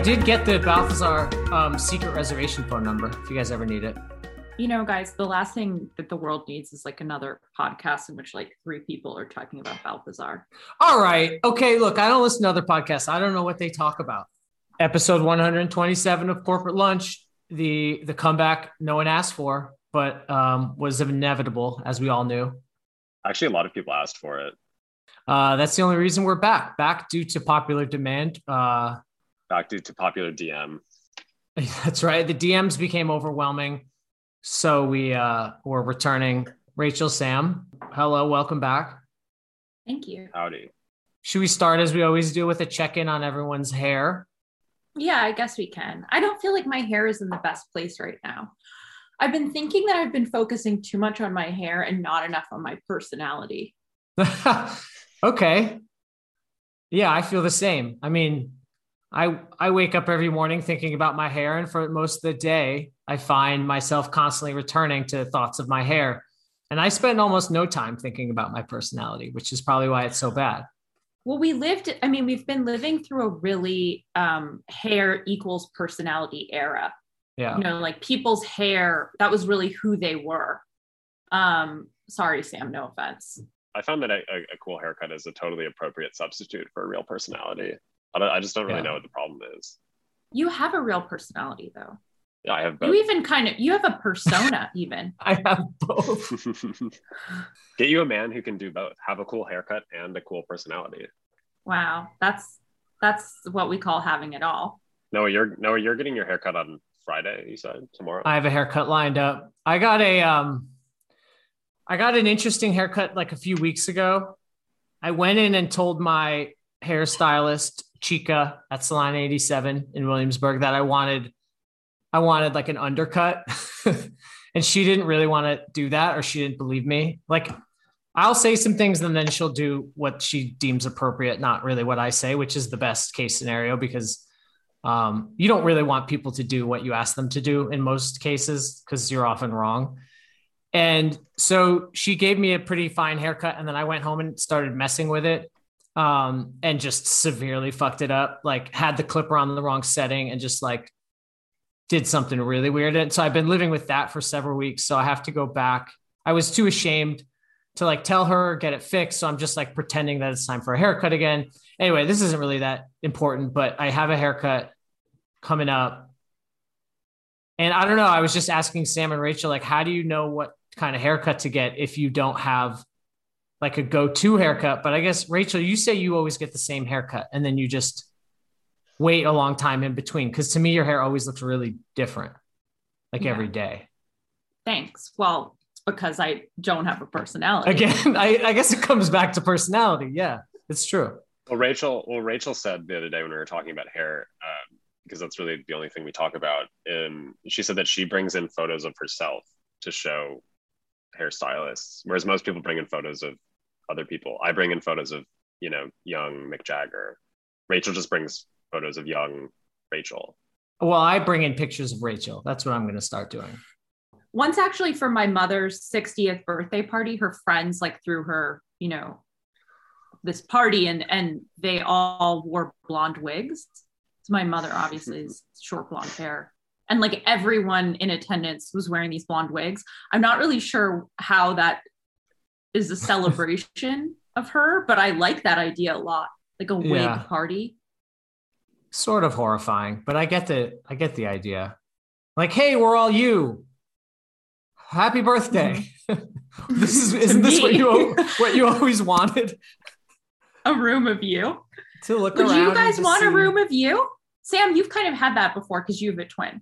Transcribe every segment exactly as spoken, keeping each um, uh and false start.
did get the Balthazar um, secret reservation phone number if you guys ever need it. You know, guys, the last thing that the world needs is like another podcast in which like three people are talking about Balthazar. All right. Okay. Look, I don't listen to other podcasts. I don't know what they talk about. Episode one hundred twenty-seven of Corporate Lunch, the the comeback no one asked for, but um, was inevitable, as we all knew. Actually, a lot of people asked for it. Uh, that's the only reason we're back. Back due to popular demand. Uh, back due to popular D M. That's right. The D Ms became overwhelming. So we uh, were returning. Rachel, Sam, hello, welcome back. Thank you. Howdy. Should we start as we always do with a check-in on everyone's hair? Yeah, I guess we can. I don't feel like my hair is in the best place right now. I've been thinking that I've been focusing too much on my hair and not enough on my personality. Okay. Yeah, I feel the same. I mean, I I wake up every morning thinking about my hair, and for most of the day, I find myself constantly returning to thoughts of my hair. And I spend almost no time thinking about my personality, which is probably why it's so bad. Well, we lived, I mean, we've been living through a really um, hair equals personality era. Yeah. You know, like people's hair, that was really who they were. Um, sorry, Sam, no offense. I found that a, a cool haircut is a totally appropriate substitute for a real personality. I, don't, I just don't really Yeah. know what the problem is. You have a real personality, though. Yeah, I have both. You even kind of, you have a persona even. I have both. Get you a man who can do both. Have a cool haircut and a cool personality. Wow. That's, that's what we call having it all. Noah, you're Noah, you're getting your haircut on Friday, you said, tomorrow. I have a haircut lined up. I got a, um, I got an interesting haircut like a few weeks ago. I went in and told my hairstylist, Chica at Salon eighty-seven in Williamsburg, that I wanted, I wanted like an undercut. And she didn't really want to do that, or she didn't believe me. Like, I'll say some things and then she'll do what she deems appropriate, not really what I say, which is the best case scenario, because um, you don't really want people to do what you ask them to do in most cases, because you're often wrong. And so she gave me a pretty fine haircut, and then I went home and started messing with it um, and just severely fucked it up, like had the clipper on the wrong setting and just like did something really weird. And so I've been living with that for several weeks. So I have to go back. I was too ashamed to like tell her, get it fixed. So I'm just like pretending that it's time for a haircut again. Anyway, this isn't really that important, but I have a haircut coming up. And I don't know, I was just asking Sam and Rachel, like, how do you know what kind of haircut to get if you don't have like a go-to haircut? But I guess, Rachel, you say you always get the same haircut and then you just wait a long time in between. Because to me, your hair always looks really different, like yeah. every day. Thanks. Well, it's because I don't have a personality. Again, I, I guess it comes back to personality. Yeah, it's true. Well, Rachel, well, Rachel said the other day when we were talking about hair, um, because that's really the only thing we talk about. And she said that she brings in photos of herself to show hairstylists, whereas most people bring in photos of other people. I bring in photos of, you know, young Mick Jagger. Rachel just brings photos of young Rachel. Well, I bring in pictures of Rachel. That's what I'm going to start doing. Once actually for my mother's sixtieth birthday party, her friends like threw her, you know, this party and and they all wore blonde wigs. So my mother obviously is short blonde hair. And like everyone in attendance was wearing these blonde wigs. I'm not really sure how that is a celebration of her, but I like that idea a lot. Like a wig yeah. party. Sort of horrifying, but I get the I get the idea. Like, hey, we're all you. Happy birthday. Mm-hmm. This is isn't this what you what you always wanted? A room of you. To look Would around. you guys want see... a room of you? Sam, you've kind of had that before because you have a twin.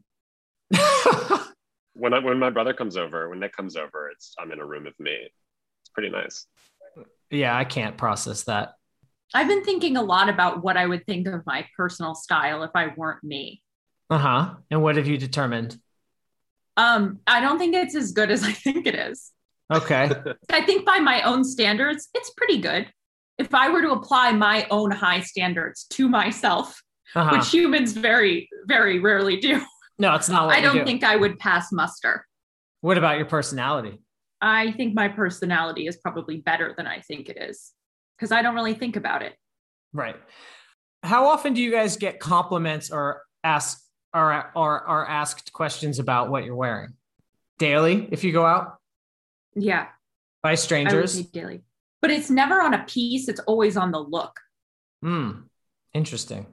when I, when my brother comes over, when Nick comes over, it's I'm in a room with me. It's pretty nice. Yeah, I can't process that. I've been thinking a lot about what I would think of my personal style if I weren't me. Uh-huh. And what have you determined? Um, I don't think it's as good as I think it is. Okay. I think by my own standards, it's pretty good. If I were to apply my own high standards to myself, uh-huh. which humans very, very rarely do. No, it's not what I don't do. think I would pass muster. What about your personality? I think my personality is probably better than I think it is because I don't really think about it. Right. How often do you guys get compliments or ask are are are asked questions about what you're wearing daily if you go out? Yeah. By strangers? I would say daily. But it's never on a piece. It's always on the look. Hmm. Interesting.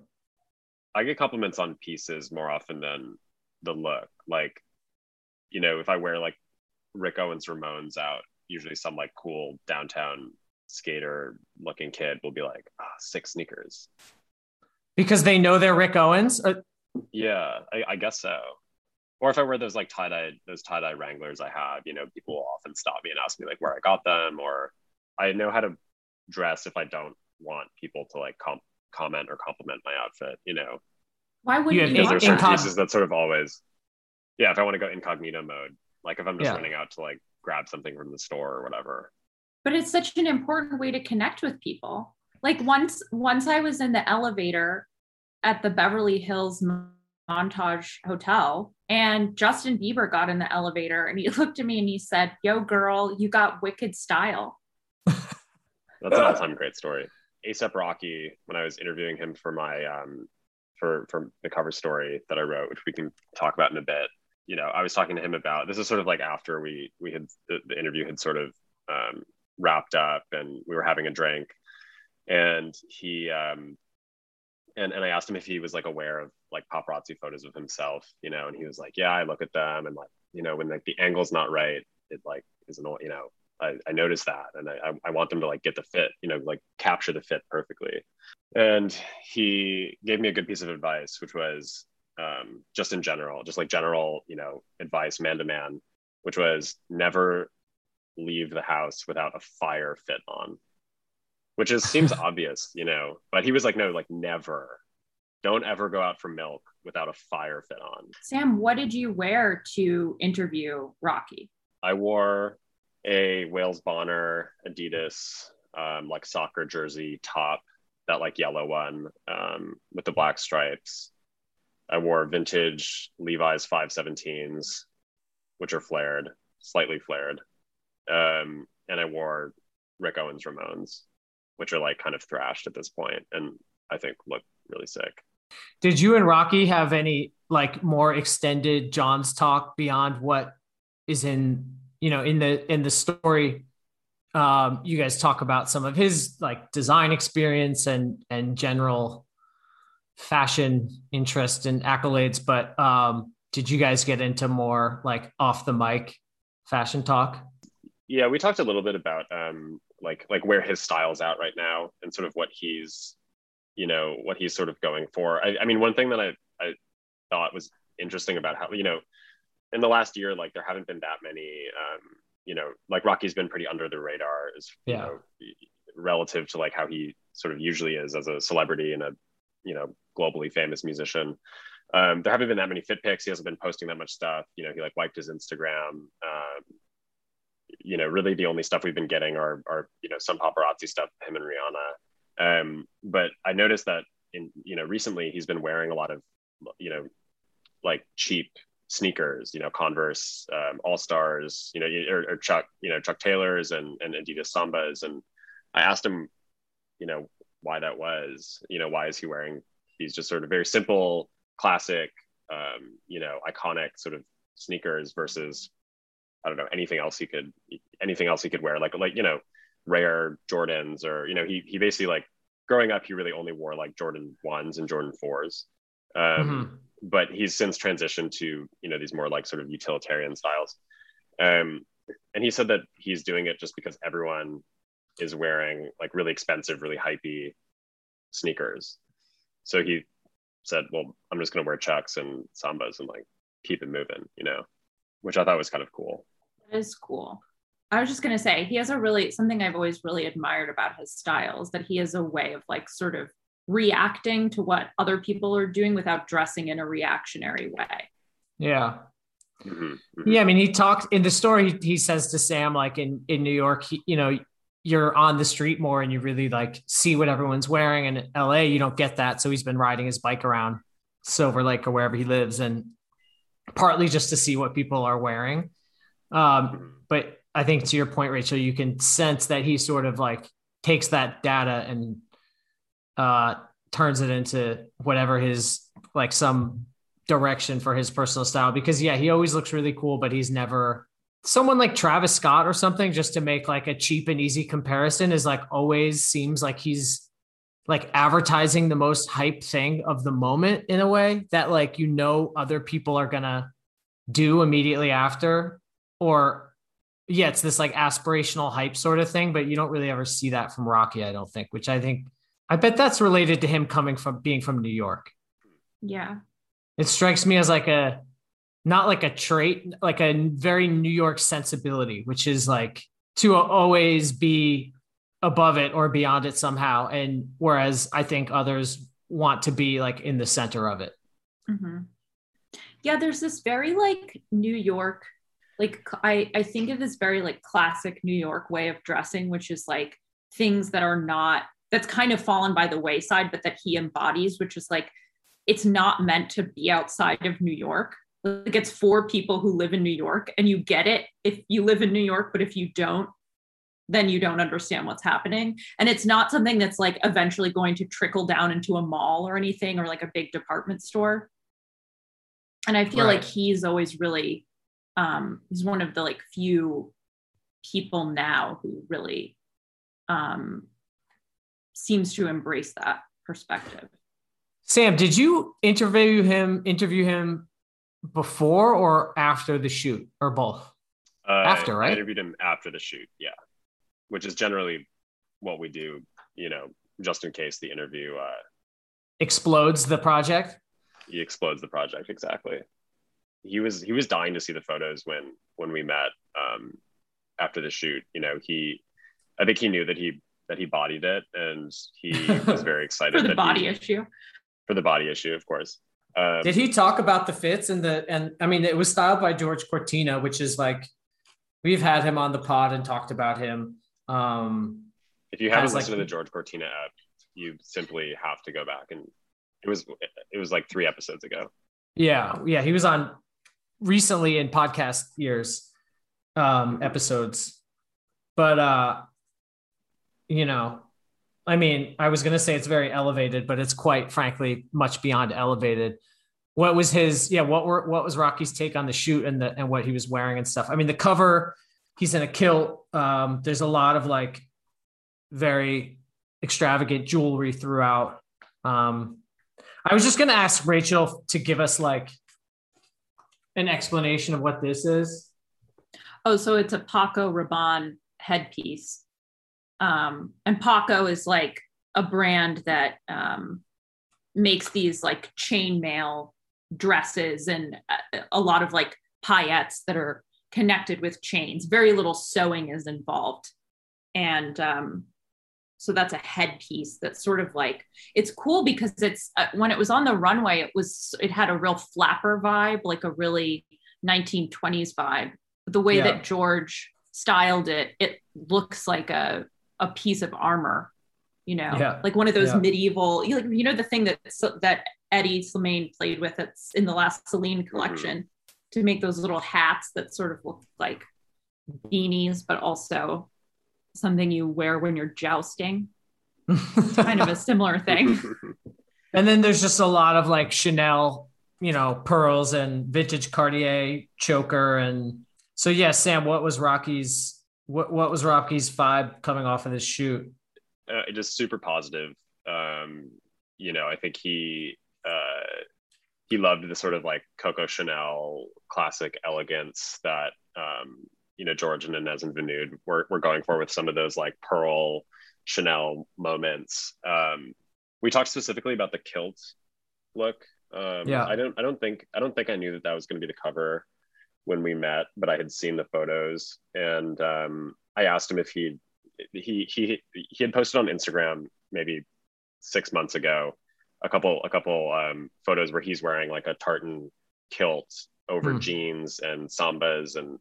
I get compliments on pieces more often than the look. Like, you know, if I wear like Rick Owens Ramones out, usually some like cool downtown skater looking kid will be like, ah, oh, sick sneakers. Because they know they're Rick Owens? Or- yeah, I, I guess so. Or if I wear those like tie-dye, those tie-dye Wranglers I have, you know, people will often stop me and ask me like where I got them, or I know how to dress if I don't want people to like com- comment or compliment my outfit, you know. Why would you? you? Because there's certain incog- pieces that sort of always, yeah, if I want to go incognito mode, like if I'm just yeah. running out to like grab something from the store or whatever. But it's such an important way to connect with people. Like once, once I was in the elevator at the Beverly Hills Montage Hotel, and Justin Bieber got in the elevator and he looked at me and he said, "Yo, girl, you got wicked style." That's an all-time great story. A$AP Rocky, when I was interviewing him for my um for for the cover story that I wrote, which we can talk about in a bit, you know, I was talking to him about, this is sort of like after we we had the, the interview had sort of um wrapped up and we were having a drink, and he um and and I asked him if he was like aware of like paparazzi photos of himself, you know, and he was like, yeah, I look at them, and like, you know, when like the angle's not right, it like isn't, you know, I, I noticed that, and I I want them to like get the fit, you know, like capture the fit perfectly. And he gave me a good piece of advice, which was um, just in general, just like general, you know, advice, man to man, which was never leave the house without a fire fit on, which is seems obvious, you know, but he was like, no, like never, don't ever go out for milk without a fire fit on. Sam, what did you wear to interview Rocky? I wore a Wales Bonner Adidas um, like soccer jersey top, that like yellow one um, with the black stripes. I wore vintage Levi's five seventeens, which are flared, slightly flared. Um, and I wore Rick Owens Ramones, which are like kind of thrashed at this point, and I think look really sick. Did you and Rocky have any like more extended John's talk beyond what is in, you know, in the in the story? Um, you guys talk about some of his like design experience and and general fashion interest and accolades, but um, did you guys get into more like off the mic fashion talk? Yeah, we talked a little bit about um, like like where his style's at right now and sort of what he's, you know, what he's sort of going for. I, I mean, one thing that I, I thought was interesting about how, you know, in the last year, like there haven't been that many, um, you know, like Rocky's been pretty under the radar, is you yeah. know, relative to like how he sort of usually is as a celebrity and a, you know, globally famous musician. Um, there haven't been that many fit pics. He hasn't been posting that much stuff. You know, he like wiped his Instagram. Um, you know, really the only stuff we've been getting are, are you know, some paparazzi stuff, him and Rihanna. Um, but I noticed that in, you know, recently he's been wearing a lot of, you know, like cheap sneakers, you know, Converse, um, All-Stars, you know, or, or Chuck, you know, Chuck Taylors and, and Adidas Sambas. And I asked him, you know, why that was, you know, why is he wearing these just sort of very simple, classic, um, you know, iconic sort of sneakers versus, I don't know, anything else he could, anything else he could wear, like, like, you know, rare Jordans, or, you know, he, he basically, like, growing up, he really only wore like Jordan ones and Jordan fours. Um, mm-hmm. But he's since transitioned to, you know, these more like sort of utilitarian styles. Um, and he said that he's doing it just because everyone is wearing like really expensive, really hypey sneakers. So he said, well, I'm just going to wear Chucks and Sambas and like keep it moving, you know, which I thought was kind of cool. That is cool. I was just going to say, he has a really, something I've always really admired about his styles, that he has a way of like sort of reacting to what other people are doing without dressing in a reactionary way. Yeah. Mm-hmm, mm-hmm. Yeah. I mean, he talked in the story, he, he says to Sam, like in, in New York, he, you know, you're on the street more and you really like see what everyone's wearing. And in L A, you don't get that. So he's been riding his bike around Silver Lake or wherever he lives, and partly just to see what people are wearing. Um, but I think to your point, Rachel, you can sense that he sort of like takes that data and uh, turns it into whatever his like some direction for his personal style, because yeah, he always looks really cool, but he's never someone like Travis Scott or something, just to make like a cheap and easy comparison, is like always seems like he's like advertising the most hype thing of the moment in a way that like, you know, other people are going to do immediately after, or yeah, it's this like aspirational hype sort of thing, but you don't really ever see that from Rocky, I don't think, which I think, I bet that's related to him coming from being from New York. Yeah. It strikes me as like a, not like a trait, like a very New York sensibility, which is like to always be above it or beyond it somehow. And whereas I think others want to be like in the center of it. Mm-hmm. Yeah, there's this very like New York, like I, I think of this very like classic New York way of dressing, which is like things that are not, that's kind of fallen by the wayside, but that he embodies, which is like, it's not meant to be outside of New York. Like it's for people who live in New York, and you get it if you live in New York, but if you don't, then you don't understand what's happening. And it's not something that's like eventually going to trickle down into a mall or anything, or like a big department store. And I feel Right. like he's always really, um, he's one of the like few people now who really um, seems to embrace that perspective. Sam, did you interview him, interview him before or after the shoot, or both? Uh, After, right? I interviewed him after the shoot, yeah, which is generally what we do, you know, just in case the interview uh, Explodes the project? he explodes the project. Exactly. He was he was dying to see the photos when when we met um, after the shoot. You know, he I think he knew that he that he bodied it, and he was very excited For the that body he, issue. for the body issue, of course. Um, Did he talk about the fits and the, and I mean, it was styled by George Cortina, which is like, we've had him on the pod and talked about him. Um, if you haven't as, like- listened to the George Cortina app, you simply have to go back, and it was it was like three episodes ago. yeah, yeah, he was on recently in podcast years, um, episodes, but uh, you know, I mean, I was gonna say it's very elevated, but it's quite frankly much beyond elevated. What was his, yeah, what were what was Rocky's take on the shoot and the and what he was wearing and stuff? I mean, the cover, he's in a kilt. Um, there's a lot of like very extravagant jewelry throughout. Um, I was just gonna ask Rachel to give us like an explanation of what this is. Oh, so it's a Paco Rabanne headpiece. Um, and Paco is like a brand that um, makes these like chainmail dresses and a, a lot of like paillettes that are connected with chains. Very little sewing is involved. And um, so that's a headpiece that's sort of like, it's cool because it's, uh, when it was on the runway, it was, it had a real flapper vibe, like a really nineteen twenties vibe. But the way Yeah. that George styled it, it looks like a, a piece of armor, you know, Yeah. like one of those Yeah. medieval, you know, you know, the thing that, that Eddie Slimane played with, it's in the last Celine collection, mm-hmm. to make those little hats that sort of look like beanies, but also something you wear when you're jousting. It's kind of a similar thing. And then there's just a lot of like Chanel, you know, pearls and vintage Cartier choker. And so, yeah, Sam, what was Rocky's, what, what was Rocky's vibe coming off of this shoot? Uh, just super positive. Um, you know, I think he, uh, he loved the sort of like Coco Chanel classic elegance that, um, you know, George and Inez and Vinoodh were, were going for with some of those like pearl Chanel moments. Um, we talked specifically about the kilt look. Um, yeah. I don't, I don't think, I don't think I knew that that was going to be the cover when we met, but I had seen the photos, and um, I asked him if he, he, he, he had posted on Instagram maybe six months ago, a couple, a couple um, photos where he's wearing like a tartan kilt over hmm. jeans and sambas, and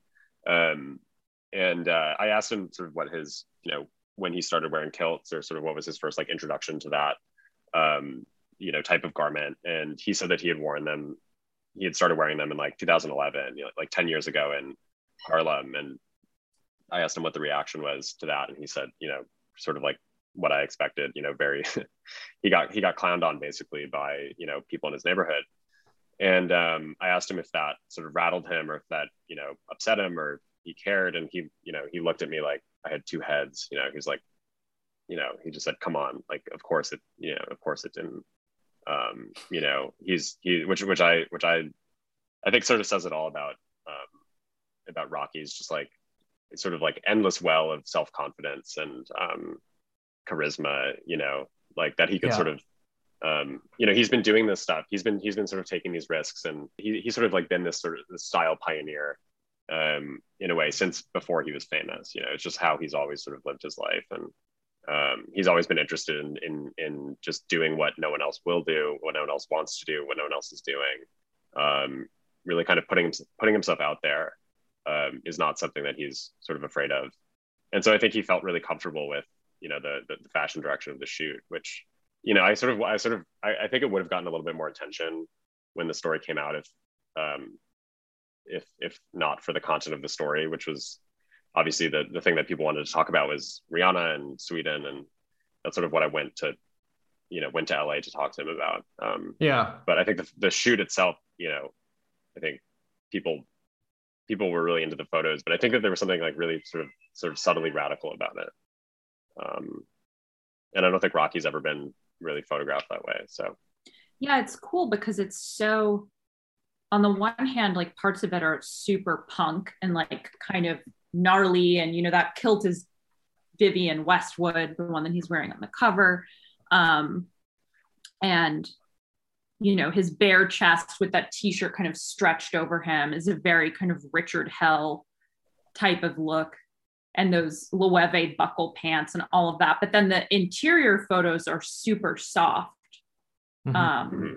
um, and uh, I asked him sort of what his, you know, when he started wearing kilts, or sort of what was his first like introduction to that, um, you know, type of garment. And he said that he had worn them, he had started wearing them in like two thousand eleven, you know, like ten years ago in Harlem. And I asked him what the reaction was to that, and he said, you know, sort of like what I expected. You know, very he got he got clowned on basically by, you know, people in his neighborhood. And um, I asked him if that sort of rattled him or if that, you know, upset him or he cared. And he, you know, he looked at me like I had two heads. You know, he was like, you know, he just said, "Come on, like, of course it, you know, of course it didn't." Um, you know, he's he, which which I which I I think sort of says it all about um, about Rocky's just like it's sort of like endless well of self confidence and um, charisma. You know, like that he could Yeah. sort of. Um, you know, he's been doing this stuff. He's been he's been sort of taking these risks, and he he's sort of like been this sort of this style pioneer um, in a way since before he was famous. You know, it's just how he's always sort of lived his life, and um, he's always been interested in in in just doing what no one else will do, what no one else wants to do, what no one else is doing. Um, really, kind of putting putting himself out there um, is not something that he's sort of afraid of, and so I think he felt really comfortable with you know the the, the fashion direction of the shoot, which. You know, I sort of, I sort of, I, I think it would have gotten a little bit more attention when the story came out, if, um, if, if not for the content of the story, which was obviously the the thing that people wanted to talk about was Rihanna and Sweden, and that's sort of what I went to, you know, went to L A to talk to him about. Um, Yeah. but I think the the shoot itself, you know, I think people people were really into the photos, but I think that there was something like really sort of sort of subtly radical about it. Um, and I don't think Rocky's ever been really photographed that way. So yeah, it's cool because it's so, on the one hand, like parts of it are super punk and like kind of gnarly, and you know that kilt is Vivienne Westwood, the one that he's wearing on the cover, um and you know his bare chest with that t-shirt kind of stretched over him is a very kind of Richard Hell type of look, and those Loewe buckle pants and all of that. But then the interior photos are super soft, Mhm. um, mm-hmm.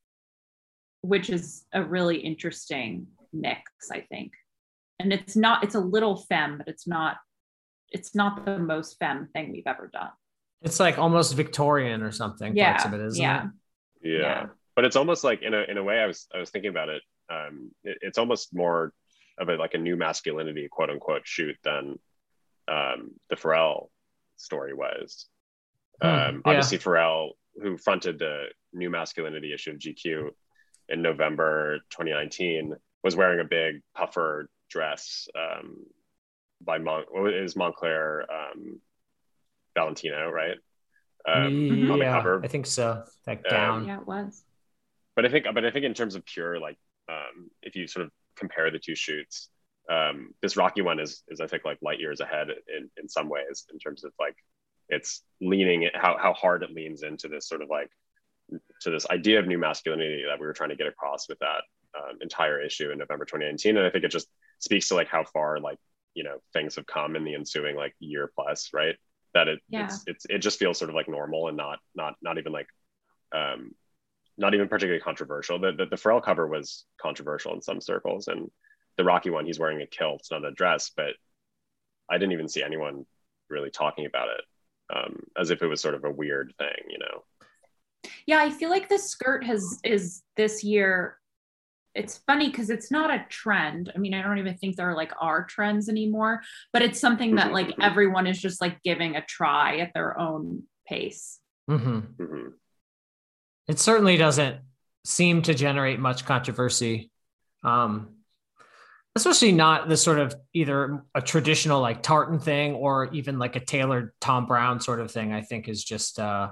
which is a really interesting mix, I think. And it's not, it's a little femme, but it's not, it's not the most femme thing we've ever done. It's like almost Victorian or something. Yeah, Parts of it, isn't yeah. it? yeah. Yeah. But it's almost like in a in a way I was I was thinking about it. Um, it it's almost more of a like a new masculinity quote unquote shoot than um, the Pharrell story was. Hmm, Um, yeah. Obviously, Pharrell, who fronted the new masculinity issue of G Q in November twenty nineteen, was wearing a big puffer dress um, by Mon- what is Montclair um, Valentino, right? Um, on the Yeah, cover. I think so. That Um, gown. Yeah, it was. But I think, but I think in terms of pure, like, um, if you sort of compare the two shoots, um, this Rocky one is, is I think like light years ahead in, in some ways in terms of like, it's leaning how, how hard it leans into this sort of like, to this idea of new masculinity that we were trying to get across with that um, entire issue in November twenty nineteen. And I think it just speaks to like how far like, you know, things have come in the ensuing like year plus, right? That it, Yeah. it's, it's, it just feels sort of like normal and not, not, not even like, um, not even particularly controversial. The, the, the Pharrell cover was controversial in some circles, and the Rocky one, he's wearing a kilt, not a dress, but I didn't even see anyone really talking about it um, as if it was sort of a weird thing, you know? Yeah, I feel like the skirt has is this year. It's funny because it's not a trend. I mean, I don't even think there like are trends anymore, but it's something that like everyone is just like giving a try at their own pace. Mm-hmm. Mm-hmm. It certainly doesn't seem to generate much controversy. Um, especially not the sort of either a traditional like tartan thing or even like a tailored Tom Brown sort of thing. I think is just uh,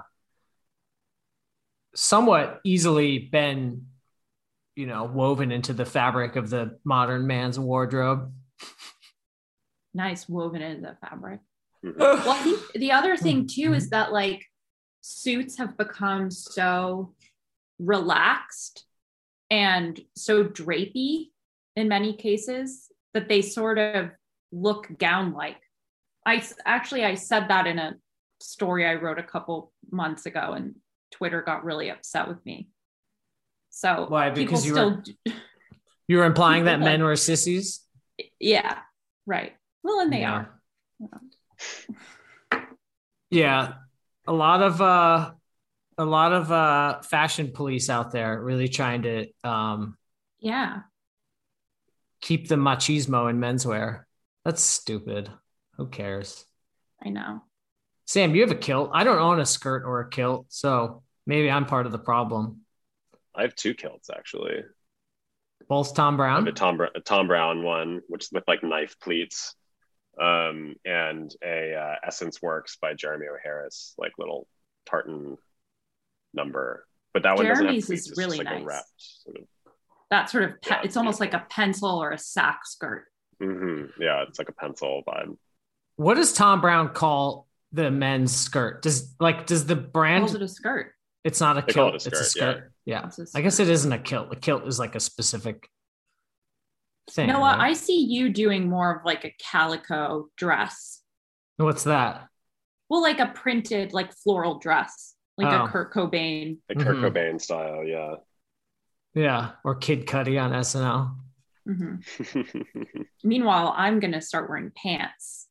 somewhat easily been, you know, woven into the fabric of the modern man's wardrobe. Nice, woven into the fabric. Mm-hmm. Well, I think the other thing too is that like suits have become so relaxed and so drapey in many cases that they sort of look gown-like. I actually I said that in a story I wrote a couple months ago, and Twitter got really upset with me. So Why? people Because you still were do, you were implying that People men like- were sissies. yeah, right. Well, and they Yeah. are. Yeah, a lot of uh, a lot of uh, fashion police out there really trying to um, Yeah. keep the machismo in menswear. That's stupid. Who cares? I know. Sam, you have a kilt. I don't own a skirt or a kilt, so maybe I'm part of the problem. I have two kilts actually. Both Tom I have Brown. a Tom a Tom Brown one, which is with like knife pleats, um, and a uh, Essence Works by Jeremy O'Harris, like little tartan number. But that one doesn't have Jeremy's pleats. is It's really just like nice. a wrapped sort of. That sort of, pe- Yeah, it's it's almost like a beautiful. pencil or a sack skirt. hmm Yeah, it's like a pencil vibe. What does Tom Brown call the men's skirt? Does like does the brand? Calls it a skirt. It's not a They call it kilt. a It's a skirt, skirt. Yeah, It's a I guess skirt. it isn't a kilt. A kilt is like a specific thing. Noah, right? I see you doing more of like a calico dress. What's that? Well, like a printed, like floral dress, like Oh. a Kurt Cobain. The Kurt Mhm. Cobain style, yeah. Yeah, or Kid Cudi on S N L. Mhm. Meanwhile, I'm going to start wearing pants.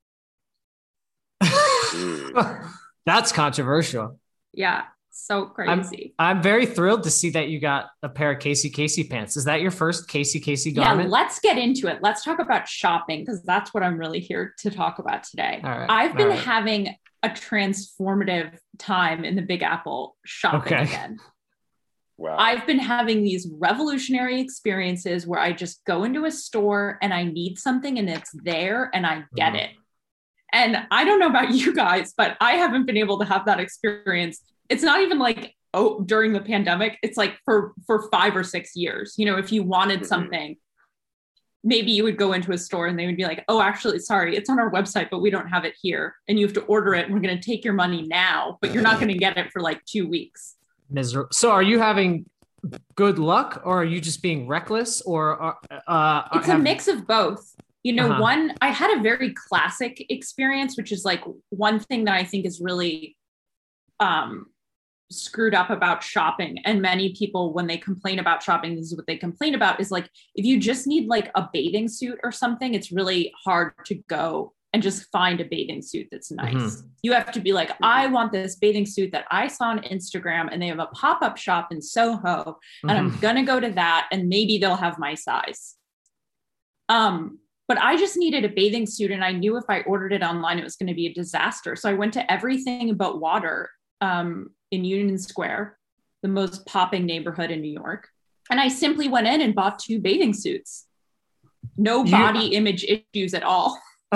Mm. That's controversial. Yeah, so crazy. I'm very thrilled to see that you got a pair of Casey Casey pants. Is that your first Casey Casey Yeah, garment? let's get into it. Let's talk about shopping because that's what I'm really here to talk about today. All right, I've been all right. having a transformative time in the Big Apple shopping Okay. again. Wow. I've been having these revolutionary experiences where I just go into a store and I need something and it's there and I get Mhm. it. And I don't know about you guys, but I haven't been able to have that experience. It's not even like, oh, during the pandemic, it's like for, for five or six years. You know, if you wanted Mhm. something, maybe you would go into a store and they would be like, oh, actually, sorry, it's on our website, but we don't have it here. And you have to order it. And we're going to take your money now, but you're not going to get it for like two weeks. Miser- so are you having good luck or are you just being reckless or are, uh It's a have- mix of both. You know, Uh-huh. one, I had a very classic experience, which is like one thing that I think is really um, screwed up about shopping. And many people, when they complain about shopping, this is what they complain about is like, if you just need like a bathing suit or something, it's really hard to go and just find a bathing suit that's nice. Mhm. You have to be like, I want this bathing suit that I saw on Instagram and they have a pop-up shop in Soho and I'm Mhm. going to go to that and maybe they'll have my size. Um, but I just needed a bathing suit and I knew if I ordered it online, it was going to be a disaster. So I went to Everything But Water um, in Union Square, the most popping neighborhood in New York. And I simply went in and bought two bathing suits. No You- body image issues at all.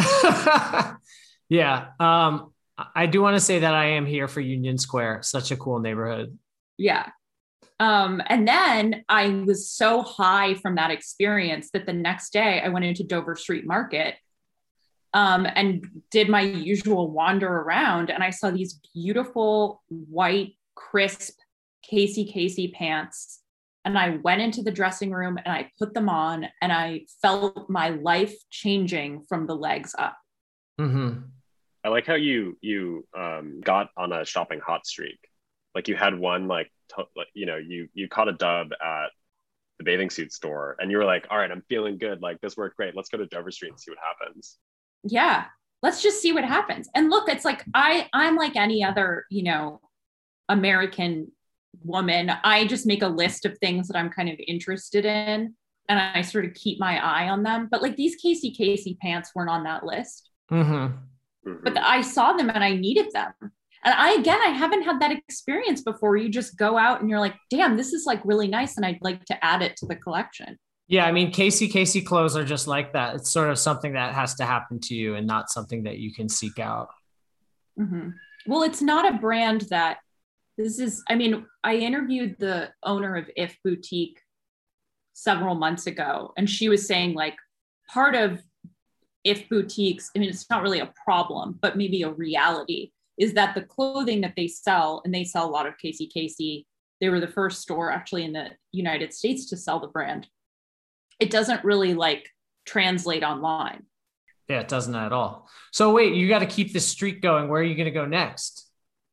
Yeah. Um, I do want to say that I am here for Union Square. Such a cool neighborhood. Yeah. Um, and then I was so high from that experience that the next day I went into Dover Street Market um, and did my usual wander around. And I saw these beautiful, white, crisp Casey Casey pants. And I went into the dressing room and I put them on and I felt my life changing from the legs up. Mm-hmm. I like how you you um, got on a shopping hot streak. Like you had one like to, like you know you you caught a dub at the bathing suit store and you were like, all right, I'm feeling good. Like this worked great. Let's go to Dover Street and see what happens. Yeah, let's just see what happens. And look, it's like I I'm like any other, you know, American woman. I just make a list of things that I'm kind of interested in and I sort of keep my eye on them. But like these Casey Casey pants weren't on that list. Mm-hmm. Mhm. But I saw them and I needed them. And I, again, I haven't had that experience before. You just go out and you're like, damn, this is like really nice. And I'd like to add it to the collection. Yeah, I mean, Casey Casey clothes are just like that. It's sort of something that has to happen to you and not something that you can seek out. Mm-hmm. Well, it's not a brand that this is, I mean, I interviewed the owner of If Boutique several months ago, and she was saying like part of If Boutiques, I mean, it's not really a problem, but maybe a reality is that the clothing that they sell, and they sell a lot of Casey Casey, they were the first store actually in the United States to sell the brand. It doesn't really like translate online. Yeah, it doesn't at all. So wait, you got to keep this streak going. Where are you going to go next?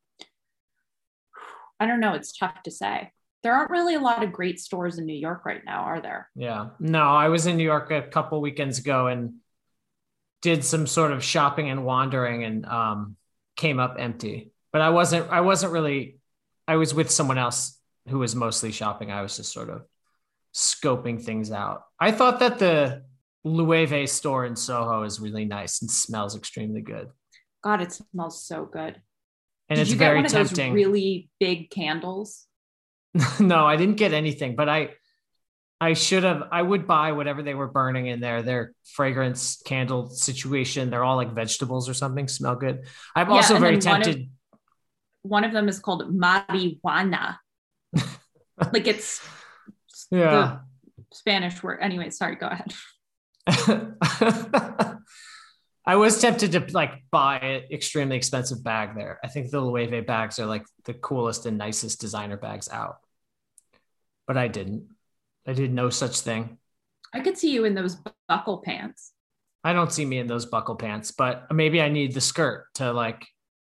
I don't know. It's tough to say. There aren't really a lot of great stores in New York right now, are there? Yeah. No, I was in New York a couple weekends ago and did some sort of shopping and wandering and um, came up empty. But I wasn't, I wasn't really, I was with someone else who was mostly shopping. I was just sort of scoping things out. I thought that the Loewe store in Soho is really nice and smells extremely good. God, it smells so good. And Did it's you get very one of tempting. those really big candles? No, I didn't get anything, but I I should have. I would buy whatever they were burning in there. Their fragrance candle situation. They're all like vegetables or something. Smell good. I'm Yeah, also and very then one of- tempted. One of them is called marijuana. Like it's Yeah. the Spanish word. Anyway, sorry, go ahead. I was tempted to like buy an extremely expensive bag there. I think the Loewe bags are like the coolest and nicest designer bags out. But I didn't. I did no such thing. I could see you in those buckle pants. I don't see me in those buckle pants, but maybe I need the skirt to like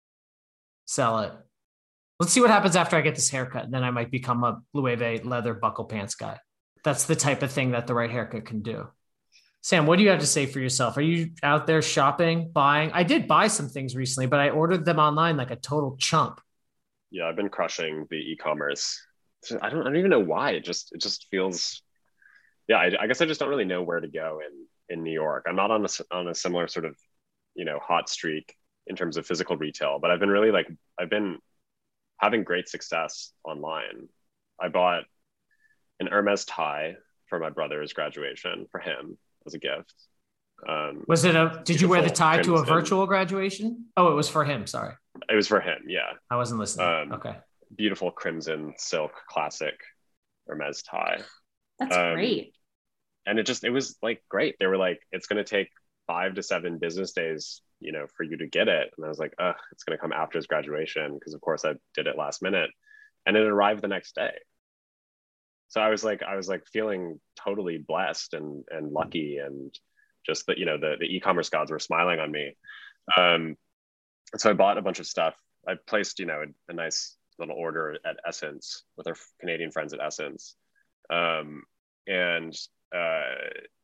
sell it. Let's see what happens after I get this haircut. And then I might become a Loewe leather buckle pants guy. That's the type of thing that the right haircut can do. Sam, what do you have to say for yourself? Are you out there shopping, buying? I did buy some things recently, but I ordered them online like a total chump. Yeah, I've been crushing the e-commerce. I don't, I don't even know why. It just, it just feels. Yeah, I, I guess I just don't really know where to go in in New York. I'm not on a on a similar sort of, you know, hot streak in terms of physical retail, but I've been really like I've been having great success online. I bought an Hermes tie for my brother's graduation for him as a gift. Um, Was it a, did you wear the tie to a crimson. virtual graduation? Oh, it was for him. Sorry. It was for him. Yeah. I wasn't listening. Um, okay. Beautiful crimson silk classic Hermes tie. That's Um, great. And it just, it was like great. They were like, it's going to take five to seven business days, you know, for you to get it. And I was like, ugh, it's going to come after his graduation. Because of course I did it last minute, and it arrived the next day. So I was like, I was like feeling totally blessed and and lucky, and just that, you know, the, the e-commerce gods were smiling on me. Um, so I bought a bunch of stuff. I placed, you know, a, a nice little order at Essence with our Canadian friends at Essence. Um, and uh,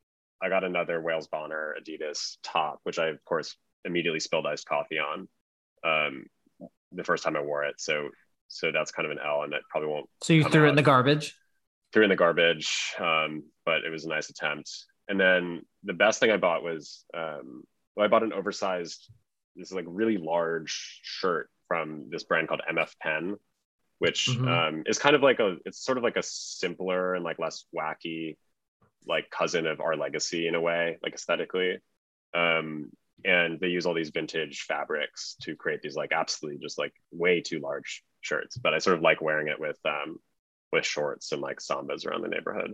I got another Wales Bonner Adidas top, which I, of course, immediately spilled iced coffee on um, the first time I wore it. So so that's kind of an L, and it probably won't. So you come threw it out. in the garbage? Threw it in the garbage, um, but it was a nice attempt. And then the best thing I bought was, um, well, I bought an oversized, this like really large shirt from this brand called M F Pen, which Mhm. um, is kind of like a, it's sort of like a simpler and like less wacky, like cousin of Our Legacy in a way, like aesthetically. Um, and they use all these vintage fabrics to create these like absolutely just like way too large shirts. But I sort of like wearing it with um, with shorts and like sambas around the neighborhood.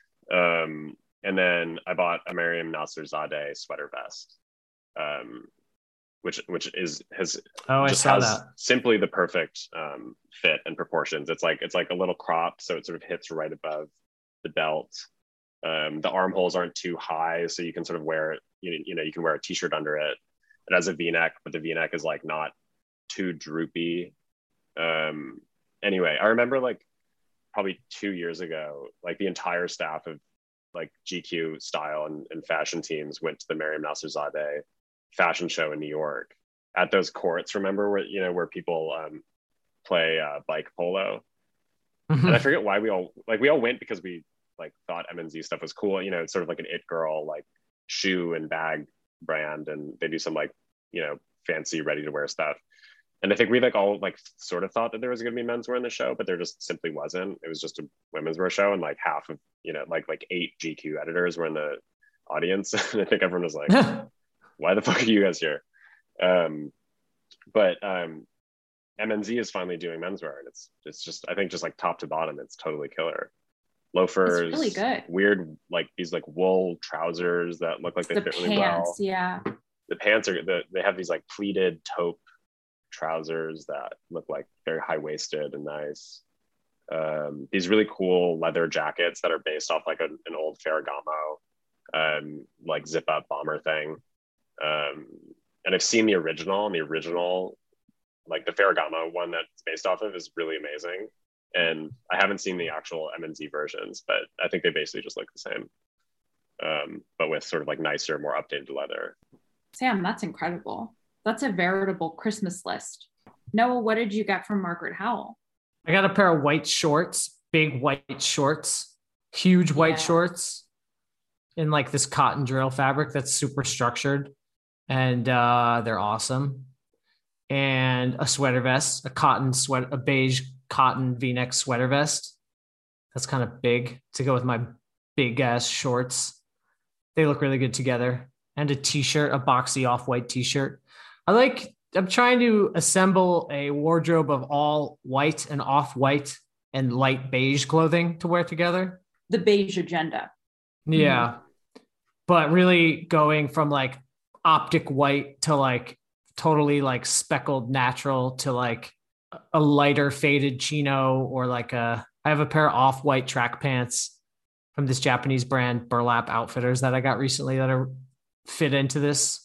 Um, and then I bought a Mariam Nasserzadeh sweater vest, um, which which is has Oh, I just saw has that. simply the perfect um, fit and proportions. It's like it's like a little crop, so it sort of hits right above the belt. Um, the armholes aren't too high, so you can sort of wear it. You, you know, you can wear a t-shirt under it. It has a V-neck, but the V-neck is like not too droopy. Um, anyway, I remember like probably two years ago, like the entire staff of like G Q style and, and fashion teams went to the Mariam Nasserzadeh fashion show in New York at those courts. Remember where, you know, where people um, play uh, bike polo. Mhm. And I forget why we all, like we all went because we like thought M and Z stuff was cool. You know, it's sort of like an it girl, like shoe and bag brand. And they do some like, you know, fancy ready to wear stuff. And I think we like all like sort of thought that there was going to be menswear in the show, but there just simply wasn't. It was just a women's wear show, and like half of, you know, like like eight G Q editors were in the audience. And I think everyone was like, why the fuck are you guys here? Um, but um, M and Z is finally doing menswear, and it's it's just, I think just like top to bottom, it's totally killer. Loafers, It's really good. weird like these like wool trousers that look like they The fit pants, really well. yeah. The pants are the, they have these like pleated taupe trousers that look like very high-waisted and nice. Um, these really cool leather jackets that are based off like a, an old Ferragamo um, like zip up bomber thing. Um, and I've seen the original, and the original, like the Ferragamo one that's based off of, is really amazing. And I haven't seen the actual M and Z versions, but I think they basically just look the same, um, but with sort of like nicer, more updated leather. Sam, that's incredible. That's a veritable Christmas list. Noah, what did you get from Margaret Howell? I got a pair of white shorts, big white shorts, huge white Yeah. shorts in like this cotton drill fabric that's super structured, and uh, they're awesome. and a sweater vest, a cotton sweat, a beige cotton V-neck sweater vest. That's kind of big to go with my big ass shorts. They look really good together. And a t-shirt, a boxy off-white t-shirt. I like, I'm trying to assemble a wardrobe of all white and off-white and light beige clothing to wear together. The beige agenda. Yeah. Mm-hmm. But really going from like optic white to like totally like speckled natural to like a lighter faded chino, or like a, I have a pair of off-white track pants from this Japanese brand Burlap Outfitters that I got recently that are fit into this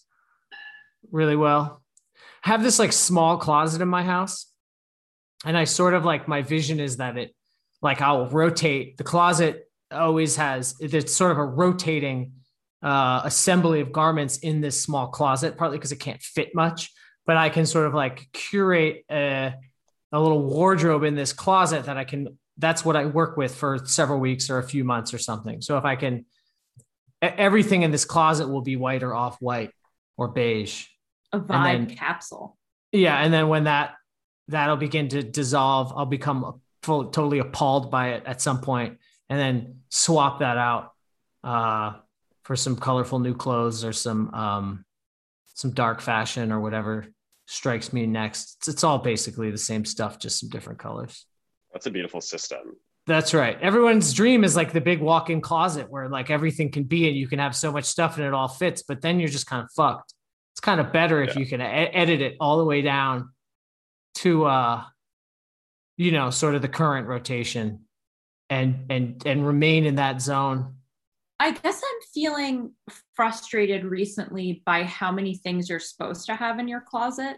really well. I have this like small closet in my house, and I sort of like, my vision is that it, like I'll rotate the closet, always has, it's sort of a rotating uh, assembly of garments in this small closet, partly because it can't fit much, but I can sort of like curate a, a little wardrobe in this closet that I can, that's what I work with for several weeks or a few months or something. So if I can, everything in this closet will be white or off-white or beige. A vibe then, capsule. Yeah. And then when that, that'll begin to dissolve, I'll become full, totally appalled by it at some point, and then swap that out uh, for some colorful new clothes or some, um, some dark fashion or whatever strikes me next. It's, it's all basically the same stuff, just some different colors. That's a beautiful system. That's right. Everyone's dream is like the big walk-in closet where like everything can be, and you can have so much stuff and it all fits, but then you're just kind of fucked. It's kind of better if yeah. you can e- edit it all the way down to, uh, you know, sort of the current rotation and, and, and remain in that zone. I guess I'm feeling frustrated recently by how many things you're supposed to have in your closet.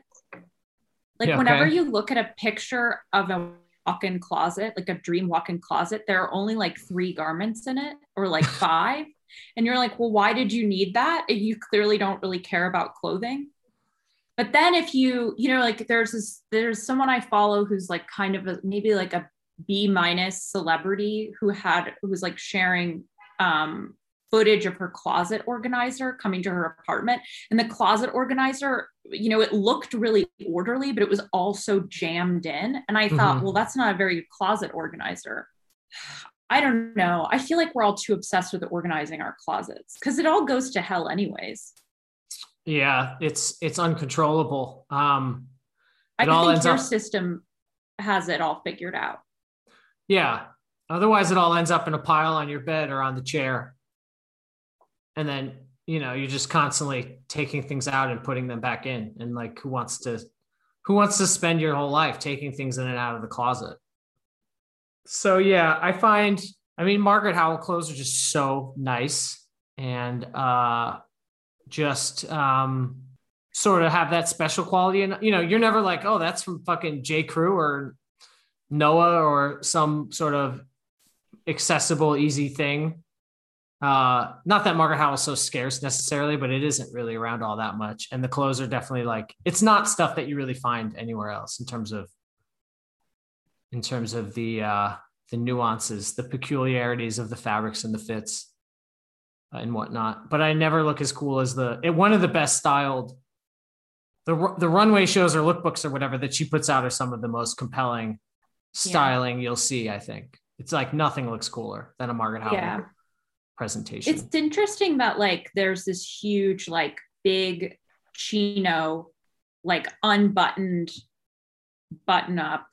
Like yeah, whenever okay. you look at a picture of a walk-in closet, like a dream walk-in closet, there are only like three garments in it, or like five. And you're like, well, why did you need that? You clearly don't really care about clothing. But then if you, you know, like there's this, there's someone I follow who's like kind of a, maybe like a B minus celebrity who had, who was like sharing um, footage of her closet organizer coming to her apartment. And the closet organizer, you know, it looked really orderly, but it was also jammed in. And I thought, mm-hmm. well, that's not a very good closet organizer. I don't know. I feel like we're all too obsessed with organizing our closets because it all goes to hell anyways. Yeah, it's it's uncontrollable. Um, I think your up... system has it all figured out. Yeah. Otherwise, it all ends up in a pile on your bed or on the chair. And then, you know, you're just constantly taking things out and putting them back in. And like, who wants to, who wants to spend your whole life taking things in and out of the closet? So yeah, I find, I mean, Margaret Howell clothes are just so nice and uh, just um, sort of have that special quality. And, you know, you're never like, oh, that's from fucking J. Crew or Noah or some sort of accessible, easy thing. Uh, not that Margaret Howell is so scarce necessarily, but it isn't really around all that much. And the clothes are definitely like, it's not stuff that you really find anywhere else in terms of, in terms of the, uh, the nuances, the peculiarities of the fabrics and the fits uh, and whatnot. But I never look as cool as the, it, one of the best styled, the, the runway shows or lookbooks or whatever that she puts out are some of the most compelling styling yeah. you'll see. I think it's like nothing looks cooler than a Margaret Howell yeah. presentation. It's interesting that like there's this huge like big chino like unbuttoned button up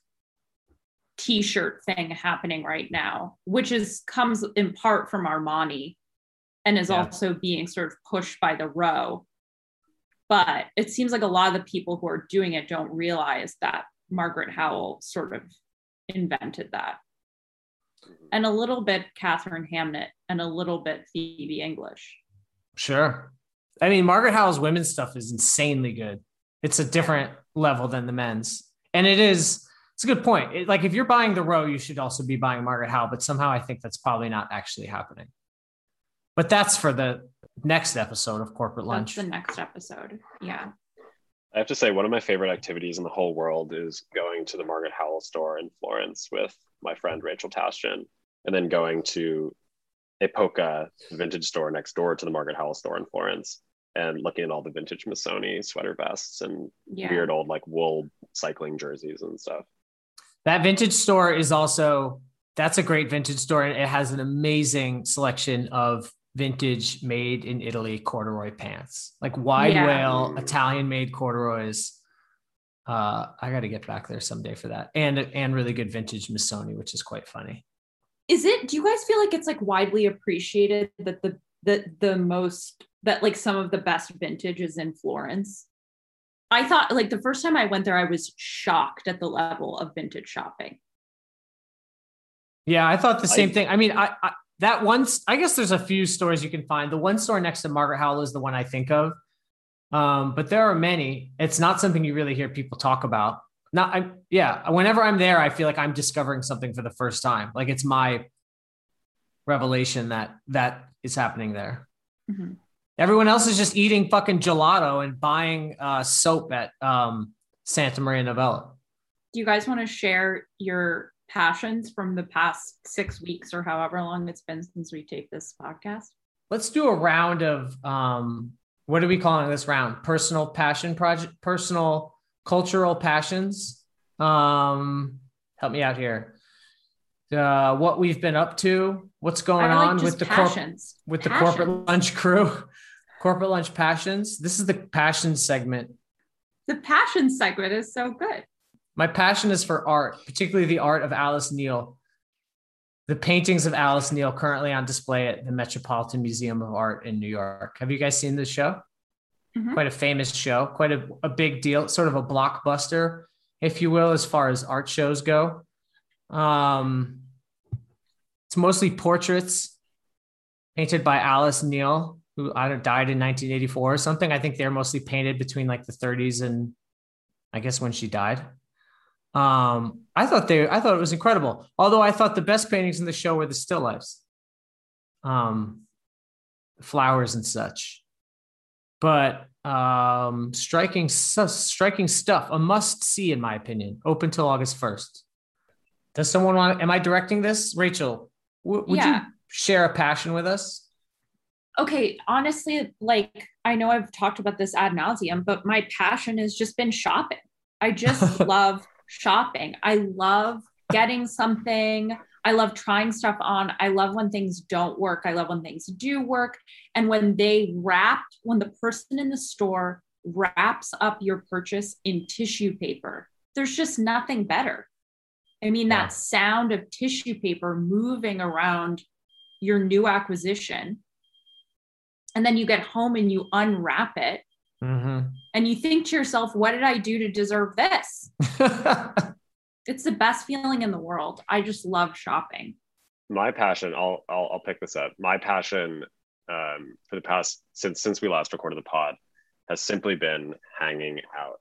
t-shirt thing happening right now, which is comes in part from Armani and is yeah. also being sort of pushed by the row. But it seems like a lot of the people who are doing it don't realize that Margaret Howell sort of invented that. And a little bit Catherine Hamnett and a little bit Phoebe English. Sure. I mean, Margaret Howell's women's stuff is insanely good. It's a different level than the men's. And it is, it's a good point. It, like if you're buying the row, you should also be buying Margaret Howell, but somehow I think that's probably not actually happening. But that's for the next episode of Corporate Lunch. That's the next episode. Yeah. I have to say, one of my favorite activities in the whole world is going to the Margaret Howell store in Florence with my friend Rachel Tastian, and then going to a Polka vintage store next door to the Margaret Howell store in Florence. and looking at all the vintage Missoni sweater vests and Yeah. weird old like wool cycling jerseys and stuff. That vintage store is also, that's a great vintage store. And it has an amazing selection of vintage made in Italy corduroy pants, like wide Yeah. whale, Italian made corduroys. Uh, I got to get back there someday for that. And, and really good vintage Missoni, which is quite funny. Is it, do you guys feel like it's like widely appreciated that the, the, the most, that like some of the best vintage is in Florence? I thought like the first time I went there, I was shocked at the level of vintage shopping. Yeah, I thought the same I, thing. I mean, I, I that one, I guess there's a few stores you can find. The one store next to Margaret Howell is the one I think of. Um, but there are many. It's not something you really hear people talk about. Not, I, yeah, whenever I'm there, I feel like I'm discovering something for the first time. Like it's my revelation that that is happening there. Mm-hmm. Everyone else is just eating fucking gelato and buying uh, soap at um, Santa Maria Novella. Do you guys want to share your passions from the past six weeks or however long it's been since we taped this podcast? Let's do a round of, um, what are we calling this round? Personal passion project, personal cultural passions. Um, help me out here. Uh, what we've been up to, what's going I like on just with the corp- with the Passions. corporate lunch crew, corporate lunch passions. This is the passion segment. The passion segment is so good. My passion is for art, particularly the art of Alice Neel. The paintings of Alice Neel currently on display at the Metropolitan Museum of Art in New York. Have you guys seen this show? Mm-hmm. Quite a famous show, quite a, a big deal, sort of a blockbuster, if you will, as far as art shows go. Um, it's mostly portraits painted by Alice Neel, who I don't died in nineteen eighty-four or something. I think they're mostly painted between like the thirties and I guess when she died. Um, I thought they, I thought it was incredible. Although I thought the best paintings in the show were the still lifes, um, flowers and such. But um, striking, striking stuff. A must see, in my opinion. Open till August first. Does someone want? Am I directing this, Rachel? W- would Yeah. you share a passion with us? Okay, honestly, like I know I've talked about this ad nauseum, but my passion has just been shopping. I just love shopping. I love getting something. I love trying stuff on. I love when things don't work. I love when things do work. And when they wrap, when the person in the store wraps up your purchase in tissue paper, there's just nothing better. I mean, Yeah. that sound of tissue paper moving around your new acquisition. And then you get home and you unwrap it. Mm-hmm. And you think to yourself, what did I do to deserve this? It's the best feeling in the world. I just love shopping. My passion, I'll I'll, I'll pick this up. My passion um, for the past since since we last recorded the pod has simply been hanging out.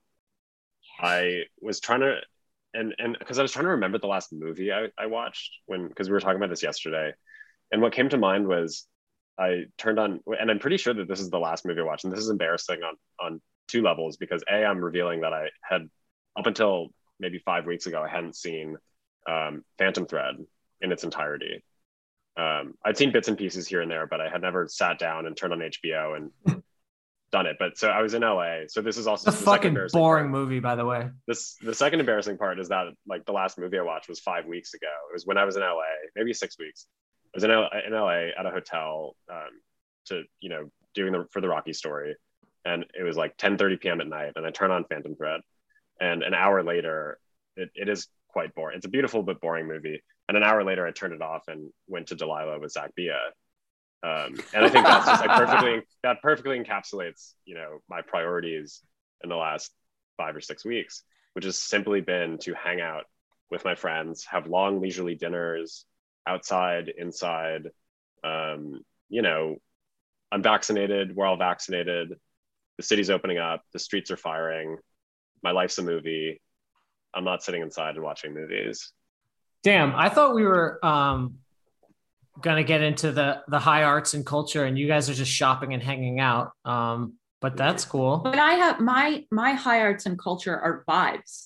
I was trying to, and and because I was trying to remember the last movie I, I watched when because we were talking about this yesterday, and what came to mind was I turned on, and I'm pretty sure that this is the last movie I watched, and this is embarrassing on on two levels because A, I'm revealing that I had up until maybe five weeks ago I hadn't seen um, Phantom Thread in its entirety. Um, I'd seen bits and pieces here and there, but I had never sat down and turned on H B O and done it. But so I was in L A. So this is also It's a the second fucking embarrassing boring part. movie, by the way. This the second embarrassing part is that like the last movie I watched was five weeks ago. It was when I was in L A, maybe six weeks. I was in L A, in L A at a hotel um, to you know doing the for the Rocky story, and it was like ten thirty p.m. at night, and I turn on Phantom Thread, and an hour later, it, it is quite boring. It's a beautiful but boring movie. And an hour later, I turned it off and went to Delilah with Zach Bia. Um, and I think that's just like perfectly, that perfectly encapsulates, you know, my priorities in the last five or six weeks, which has simply been to hang out with my friends, have long leisurely dinners outside, inside. Um, you know, I'm vaccinated. We're all vaccinated. The city's opening up. The streets are firing. My life's a movie. I'm not sitting inside and watching movies. Damn, I thought we were um, gonna get into the the high arts and culture, and you guys are just shopping and hanging out. Um, but that's cool. But I have my my high arts and culture are vibes.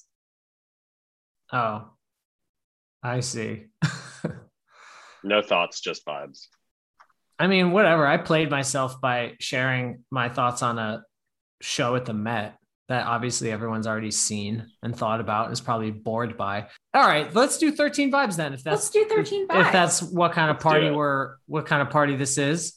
Oh, I see. No thoughts, just vibes. I mean, whatever. I played myself by sharing my thoughts on a show at the Met that obviously everyone's already seen and thought about and is probably bored by. All right, let's do thirteen Vibes then. If that's Let's do thirteen if, Vibes. if that's what kind of Let's do party it. we're what kind of party this is.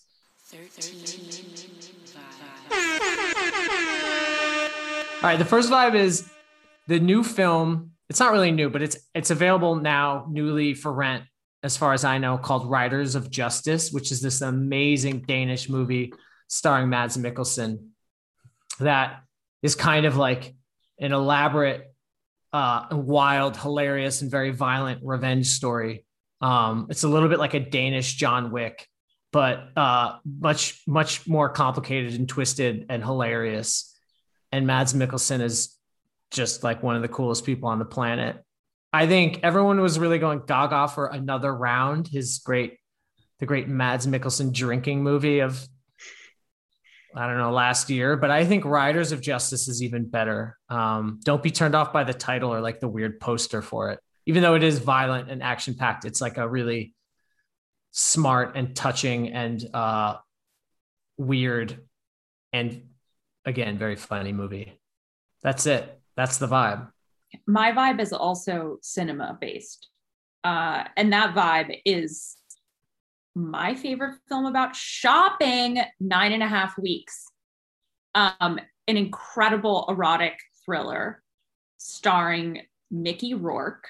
All right, the first vibe is the new film. It's not really new, but it's it's available now, newly for rent, as far as I know, called Riders of Justice, which is this amazing Danish movie starring Mads Mikkelsen that is kind of like an elaborate, uh, wild, hilarious, and very violent revenge story. Um, it's a little bit like a Danish John Wick, but uh, much, much more complicated and twisted and hilarious. And Mads Mikkelsen is just like one of the coolest people on the planet. I think everyone was really going gaga for Another Round, his great, the great Mads Mikkelsen drinking movie of, I don't know, last year. But I think Riders of Justice is even better. Um, don't be turned off by the title or like the weird poster for it. Even though it is violent and action packed, it's like a really smart and touching and uh, weird and, again, very funny movie. That's it. That's the vibe. My vibe is also cinema based. Uh, and that vibe is my favorite film about shopping, Nine and a Half Weeks. Um, an incredible erotic thriller starring Mickey Rourke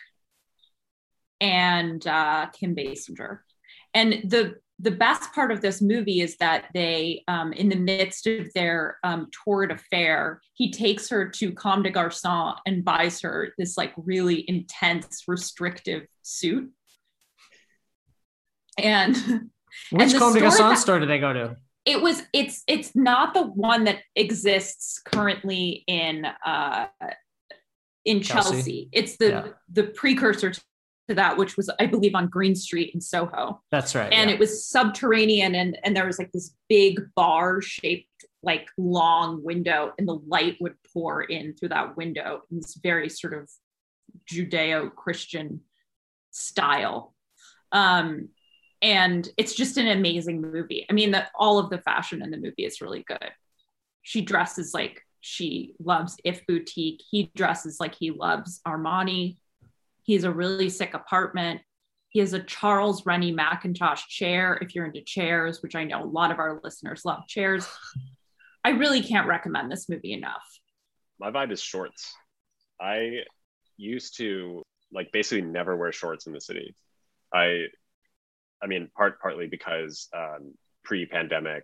and uh, Kim Basinger. And the the best part of this movie is that they, um, in the midst of their um, torrid affair, he takes her to Comme des Garçons and buys her this like really intense, restrictive suit. And which Comme des Garçons that, store did they go to? It was it's it's not the one that exists currently in uh, in Chelsea. Chelsea. It's the yeah. the precursor to to that, which was, I believe, on Green Street in Soho. That's right. And yeah. it was subterranean, and, and there was like this big bar shaped like long window, and the light would pour in through that window in this very sort of Judeo-Christian style. Um, and it's just an amazing movie. I mean, that all of the fashion in the movie is really good. She dresses like she loves If Boutique. He dresses like he loves Armani. He has a really sick apartment. He has a Charles Rennie Macintosh chair, if you're into chairs, which I know a lot of our listeners love chairs. I really can't recommend this movie enough. My vibe is shorts. I used to like basically never wear shorts in the city. I, I mean, part partly because um, pre-pandemic,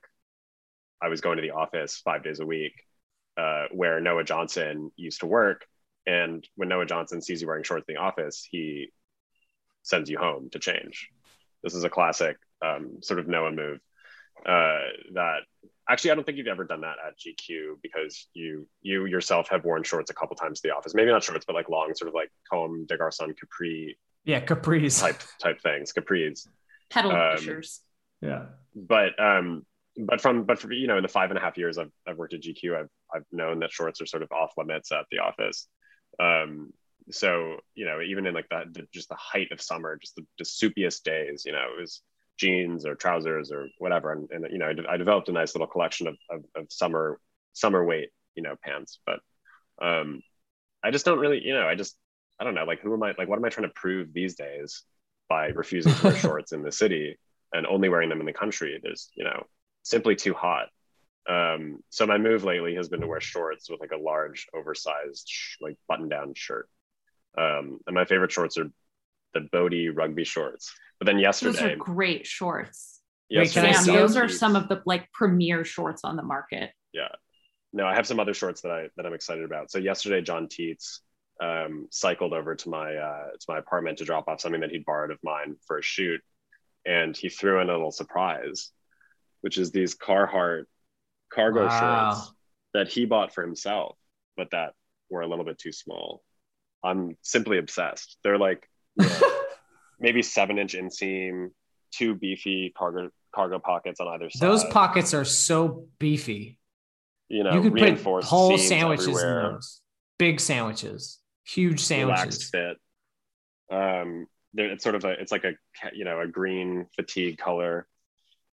I was going to the office five days a week, uh, where Noah Johnson used to work. And when Noah Johnson sees you wearing shorts in the office, he sends you home to change. This is a classic um, sort of Noah move uh, that actually, I don't think you've ever done that at G Q, because you you yourself have worn shorts a couple times to the office. Maybe not shorts, but like long sort of like Comme des Garçons capri. Yeah, capris. Type, type things, capris. Pedal um, pushers. Yeah. But um, but from, but for, you know, in the five and a half years I've, I've worked at G Q, I've, I've known that shorts are sort of off limits at the office. Um, so, you know, even in like that, just the height of summer, just the, the soupiest days, you know, it was jeans or trousers or whatever. And, and you know, I, I developed a nice little collection of, of, of summer, summer weight, you know, pants. But um, I just don't really, you know, I just, I don't know, like, who am I, like, what am I trying to prove these days by refusing to wear shorts in the city and only wearing them in the country? There's, you know, simply too hot. Um, so my move lately has been to wear shorts with like a large oversized, sh- like button down shirt. Um, and my favorite shorts are the Bodie rugby shorts. But then yesterday, those are great shorts. Yesterday, Sam, see those them? are some of the like premier shorts on the market. Yeah. No, I have some other shorts that I, that I'm excited about. So yesterday, John Teets um, cycled over to my, uh, to my apartment to drop off something that he'd borrowed of mine for a shoot. And he threw in a little surprise, which is these Carhartt cargo wow. shorts that he bought for himself, but that were a little bit too small. I'm simply obsessed. They're like, you know, maybe seven inch inseam, two beefy cargo cargo pockets on either side. Those pockets are so beefy. You know, you could put whole sandwiches everywhere. in those. Big sandwiches, huge sandwiches. Relaxed fit. Um, it's sort of a, it's like a, you know, a green fatigue color.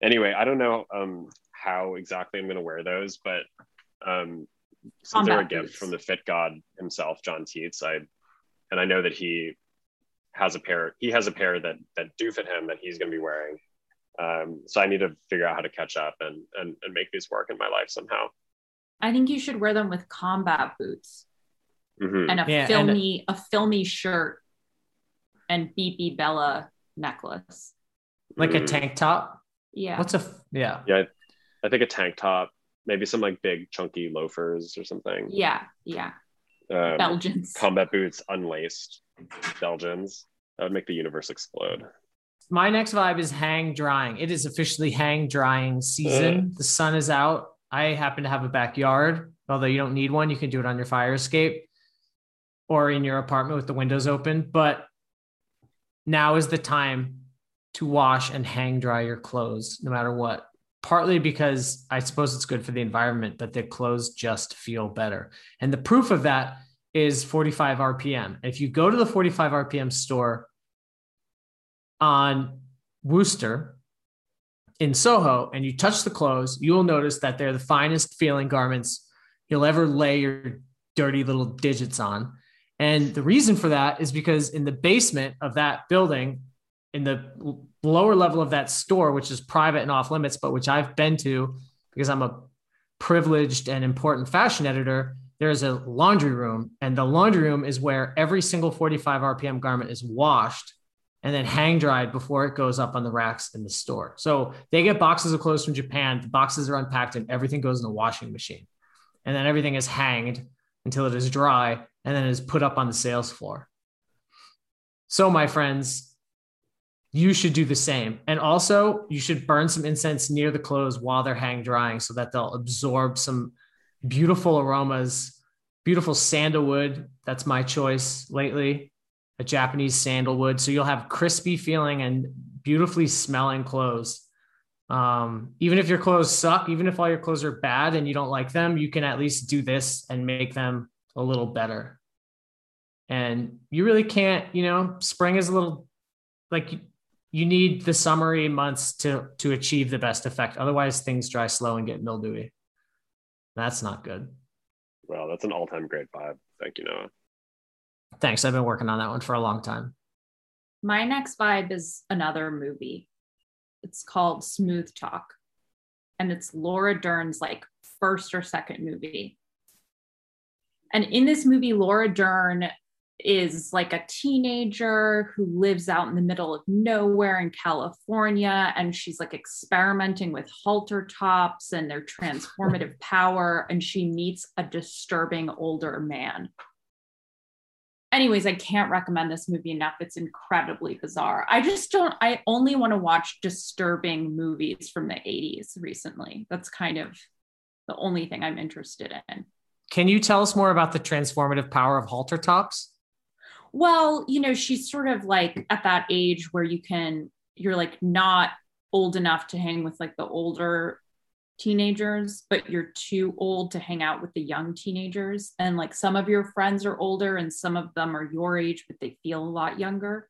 Anyway, I don't know um, how exactly I'm going to wear those, but um, since they're a Combat gift boots. from the fit god himself, John Teets, I and I know that he has a pair. He has a pair that that do fit him that he's going to be wearing. Um, so I need to figure out how to catch up and and and make these work in my life somehow. I think you should wear them with combat boots Mm-hmm. and a Yeah, and- filmy a filmy shirt and B B Bella necklace. Like a Mm. tank top. Yeah. What's a f- yeah? Yeah, I think a tank top, maybe some like big chunky loafers or something. Yeah, yeah. Um, Belgians. combat boots, unlaced Belgians. That would make the universe explode. My next vibe is hang drying. It is officially hang drying season. The sun is out. I happen to have a backyard, although you don't need one. You can do it on your fire escape or in your apartment with the windows open. But now is the time to wash and hang dry your clothes, no matter what. Partly because I suppose it's good for the environment, but the clothes just feel better. And the proof of that is forty-five R P M. If you go to the forty-five R P M store on Worcester in Soho and you touch the clothes, you will notice that they're the finest feeling garments you'll ever lay your dirty little digits on. And the reason for that is because in the basement of that building, in the lower level of that store, which is private and off limits, but which I've been to because I'm a privileged and important fashion editor, there's a laundry room. And the laundry room is where every single forty-five R P M garment is washed and then hang dried before it goes up on the racks in the store. So they get boxes of clothes from Japan. The boxes are unpacked and everything goes in the washing machine. And then everything is hanged until it is dry and then is put up on the sales floor. So my friends, you should do the same. And also you should burn some incense near the clothes while they're hang drying so that they'll absorb some beautiful aromas, beautiful sandalwood. That's my choice lately, a Japanese sandalwood. So you'll have crispy feeling and beautifully smelling clothes. Um, even if your clothes suck, even if all your clothes are bad and you don't like them, you can at least do this and make them a little better. And you really can't, you know, spring is a little like you need the summery months to, to achieve the best effect. Otherwise things dry slow and get mildewy. That's not good. Well, that's an all-time great vibe. Thank you, Noah. Thanks. I've been working on that one for a long time. My next vibe is another movie. It's called Smooth Talk. And it's Laura Dern's like first or second movie. And in this movie, Laura Dern is like a teenager who lives out in the middle of nowhere in California. And she's like experimenting with halter tops and their transformative power. And she meets a disturbing older man. Anyways, I can't recommend this movie enough. It's incredibly bizarre. I just don't, I only want to watch disturbing movies from the eighties recently. That's kind of the only thing I'm interested in. Can you tell us more about the transformative power of halter tops? Well, you know, she's sort of like at that age where you can, you're like not old enough to hang with like the older teenagers, but you're too old to hang out with the young teenagers. And like some of your friends are older and some of them are your age, but they feel a lot younger.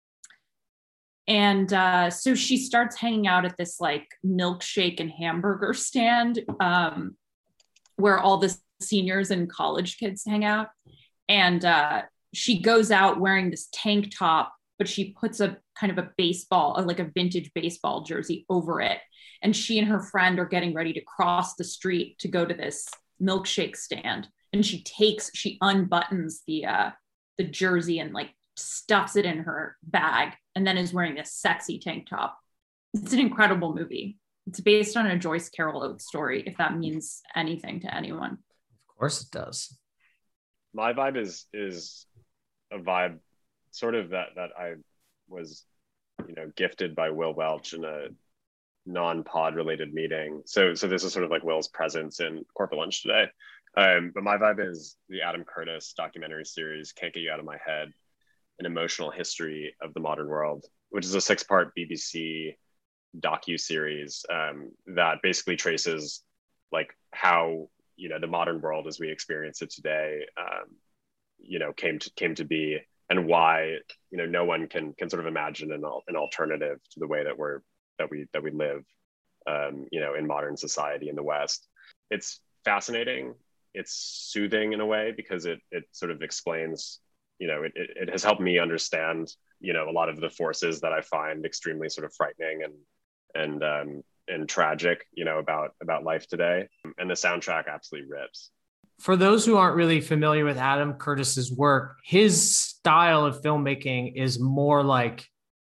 And uh, so she starts hanging out at this like milkshake and hamburger stand um, where all the seniors and college kids hang out. And uh, she goes out wearing this tank top, but she puts a kind of a baseball, like a vintage baseball jersey over it. And she and her friend are getting ready to cross the street to go to this milkshake stand. And she takes, she unbuttons the uh, the jersey and like stuffs it in her bag and then is wearing this sexy tank top. It's an incredible movie. It's based on a Joyce Carol Oates story, if that means anything to anyone. Of course it does. My vibe is is a vibe sort of that that I was, you know, gifted by Will Welch in a non-pod related meeting. So so this is sort of like Will's presence in Corporate Lunch today. Um, but my vibe is the Adam Curtis documentary series, Can't Get You Out of My Head, an emotional history of the modern world, which is a six-part B B C docu-series um, that basically traces like how, you know, the modern world as we experience it today, um, you know, came to came to be, and why, you know, no one can can sort of imagine an, an alternative to the way that we're that we that we live um, you know, in modern society in the West. It's fascinating. It's soothing in a way because it it sort of explains, you know, it, it, it has helped me understand, you know, a lot of the forces that I find extremely sort of frightening and and um, and tragic, you know, about about life today. And the soundtrack absolutely rips. For those who aren't really familiar with Adam Curtis's work, his style of filmmaking is more like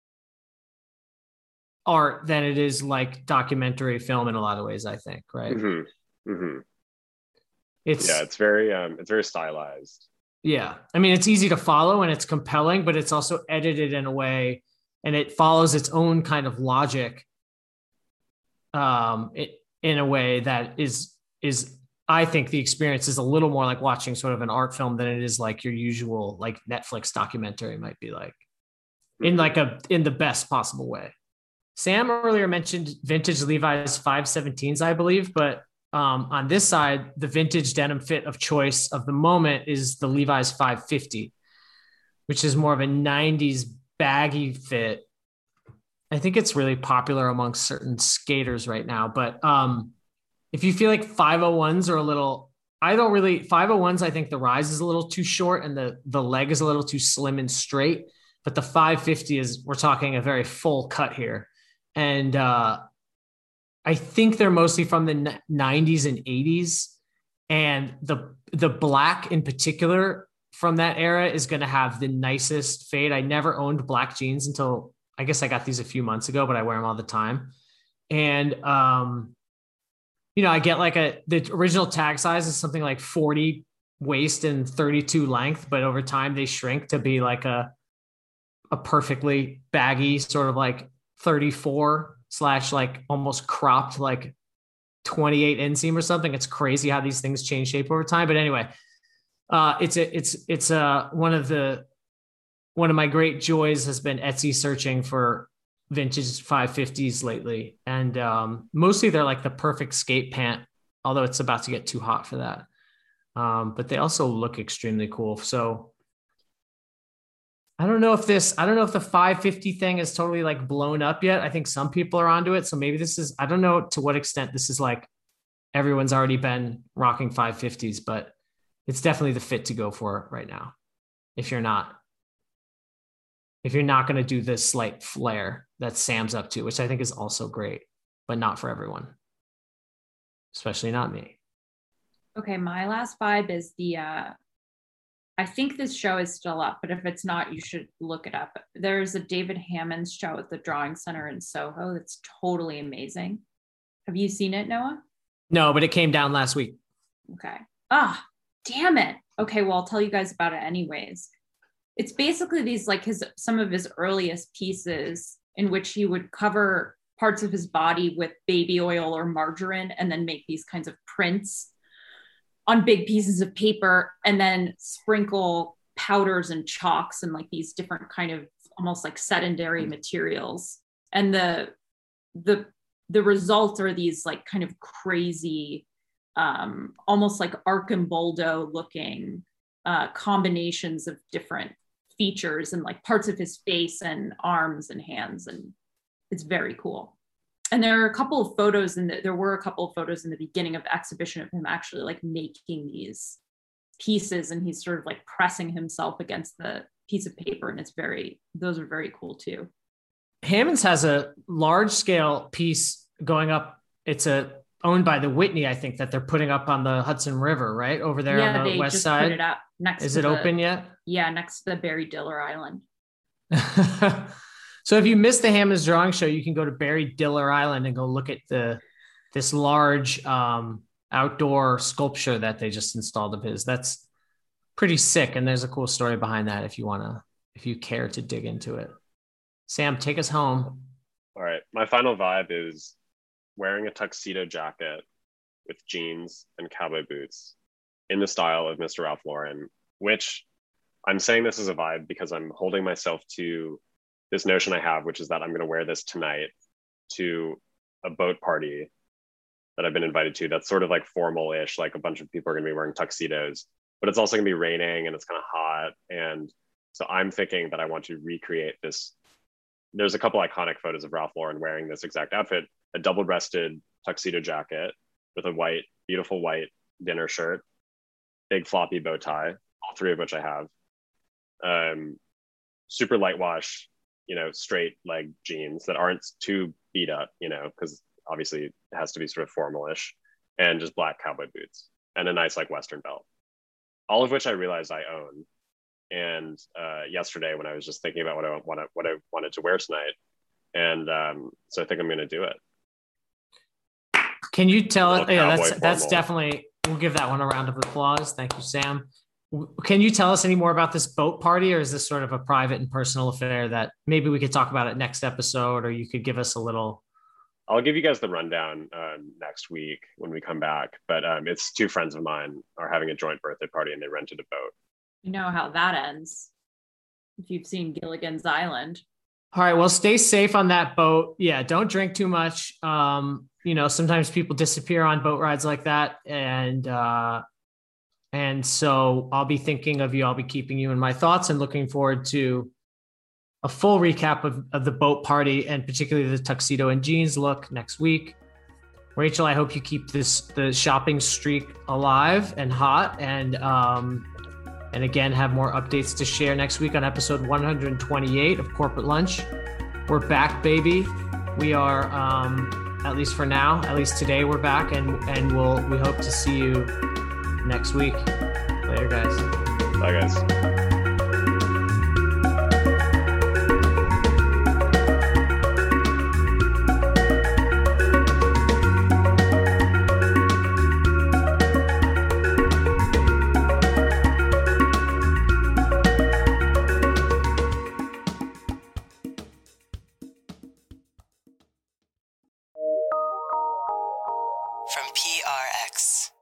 art than it is like documentary film in a lot of ways, I think, right? Mm-hmm. Mm-hmm. It's yeah, it's very um, it's very stylized. Yeah. I mean, it's easy to follow and it's compelling, but it's also edited in a way and it follows its own kind of logic um, it, in a way that is, is, I think the experience is a little more like watching sort of an art film than it is like your usual, like Netflix documentary might be like in like a, in the best possible way. Sam earlier mentioned vintage Levi's five seventeens, I believe, but Um, on this side, the vintage denim fit of choice of the moment is the Levi's five fifty, which is more of a nineties baggy fit. I think it's really popular amongst certain skaters right now. But um, if you feel like five oh ones are a little, I don't really, five oh ones, I think the rise is a little too short and the, the leg is a little too slim and straight. But the five fifty is, we're talking a very full cut here. And uh, I think they're mostly from the nineties and eighties. And the the black in particular from that era is going to have the nicest fade. I never owned black jeans until I guess I got these a few months ago, but I wear them all the time. And, um, you know, I get like a, the original tag size is something like forty waist and thirty-two length, but over time they shrink to be like a, a perfectly baggy sort of like thirty-four slash like almost cropped like twenty-eight inseam or something. It's crazy how these things change shape over time. But anyway, uh, it's a, it's, it's a, one of the, one of my great joys has been Etsy searching for vintage five fifties lately. And um, mostly they're like the perfect skate pant, although it's about to get too hot for that. Um, but they also look extremely cool. So I don't know if this, I don't know if the five fifty thing is totally like blown up yet. I think some people are onto it. So maybe this is, I don't know to what extent this is like everyone's already been rocking five fifties, but it's definitely the fit to go for right now. If you're not, if you're not going to do this slight flare that Sam's up to, which I think is also great, but not for everyone, especially not me. Okay. My last vibe is the, uh, I think this show is still up, but if it's not, you should look it up. There's a David Hammons show at the Drawing Center in Soho that's totally amazing. Have you seen it, Noah? No, but it came down last week. Okay. Ah, damn it. Okay, well, I'll tell you guys about it anyways. It's basically these, like his, some of his earliest pieces in which he would cover parts of his body with baby oil or margarine and then make these kinds of prints on big pieces of paper and then sprinkle powders and chalks and like these different kind of almost like secondary materials. And the, the, the results are these like kind of crazy, um, almost like Archamboldo looking uh, combinations of different features and like parts of his face and arms and hands. And it's very cool. And there are a couple of photos and the, there were a couple of photos in the beginning of the exhibition of him actually like making these pieces and he's sort of like pressing himself against the piece of paper. And it's very, those are very cool too. Hammons has a large scale piece going up. It's a owned by the Whitney, I think, that they're putting up on the Hudson River, right? Over there yeah, on the they west just side. Put it up next Is to it the, open yet? Yeah, next to the Barry Diller Island. So if you missed the Hammons drawing show, you can go to Barry Diller Island and go look at the this large um, outdoor sculpture that they just installed of his. That's pretty sick. And there's a cool story behind that if you want to, if you care to dig into it. Sam, take us home. All right. My final vibe is wearing a tuxedo jacket with jeans and cowboy boots in the style of Mister Ralph Lauren, which I'm saying this is a vibe because I'm holding myself to this notion I have, which is that I'm going to wear this tonight to a boat party that I've been invited to. That's sort of like formal-ish, like a bunch of people are going to be wearing tuxedos, but it's also going to be raining and it's kind of hot. And so I'm thinking that I want to recreate this. There's a couple iconic photos of Ralph Lauren wearing this exact outfit, a double-breasted tuxedo jacket with a white, beautiful white dinner shirt, big floppy bow tie, all three of which I have. Um, super light wash, you know, straight leg jeans that aren't too beat up, you know, because obviously it has to be sort of formalish, and just black cowboy boots and a nice like Western belt, all of which I realized I own. And uh, yesterday when I was just thinking about what I want, what I wanted to wear tonight, and um, so I think I'm going to do it. Can you tell us? Yeah, that's formal. That's definitely. We'll give that one a round of applause. Thank you, Sam. Can you tell us any more about this boat party, or is this sort of a private and personal affair that maybe we could talk about it next episode, or you could give us a little? I'll give you guys the rundown um, next week when we come back. But um, it's two friends of mine are having a joint birthday party, and they rented a boat. You know how that ends if you've seen Gilligan's Island. All right. Well, stay safe on that boat. Yeah. Don't drink too much. Um, you know, sometimes people disappear on boat rides like that. And, uh, and so I'll be thinking of you. I'll be keeping you in my thoughts and looking forward to a full recap of, of the boat party, and particularly the tuxedo and jeans look next week. Rachel, I hope you keep this, the shopping streak alive and hot, and, um, and again, have more updates to share next week on episode one hundred twenty-eight of Corporate Lunch. We're back, baby. We are, um, at least for now, at least today, we're back, and and we'll we hope to see you next week. Later, guys. Bye, guys. From P R X.